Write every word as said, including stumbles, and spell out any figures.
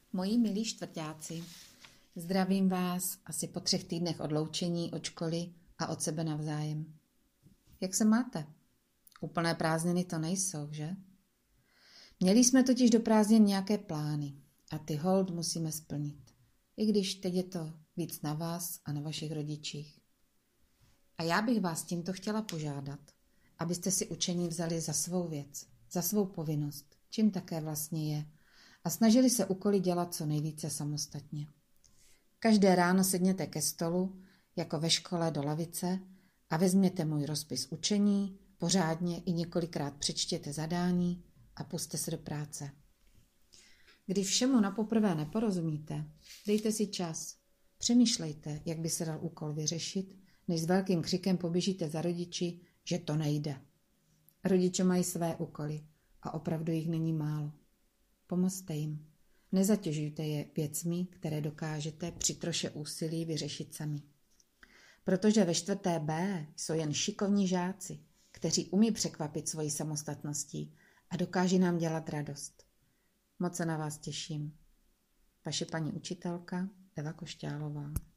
Moji milí čtvrťáci, zdravím vás asi po třech týdnech odloučení od školy a od sebe navzájem. Jak se máte? Úplné prázdniny to nejsou, že? Měli jsme totiž do prázdnin nějaké plány a ty hold musíme splnit. I když teď je to víc na vás a na vašich rodičích. A já bych vás tímto chtěla požádat, abyste si učení vzali za svou věc, za svou povinnost, čím také vlastně je, a snažili se úkoly dělat co nejvíce samostatně. Každé ráno sedněte ke stolu, jako ve škole do lavice, a vezměte můj rozpis učení, pořádně i několikrát přečtěte zadání a pusťte se do práce. Když všemu napoprvé neporozumíte, dejte si čas. Přemýšlejte, jak by se dal úkol vyřešit, než s velkým křikem poběžíte za rodiči, že to nejde. Rodiče mají své úkoly a opravdu jich není málo. Pomozte jim. Nezatěžujte je věcmi, které dokážete při troše úsilí vyřešit sami. Protože ve čtvrté B jsou jen šikovní žáci, kteří umí překvapit svojí samostatností a dokáží nám dělat radost. Moc se na vás těším. Vaše paní učitelka Eva Košťálová.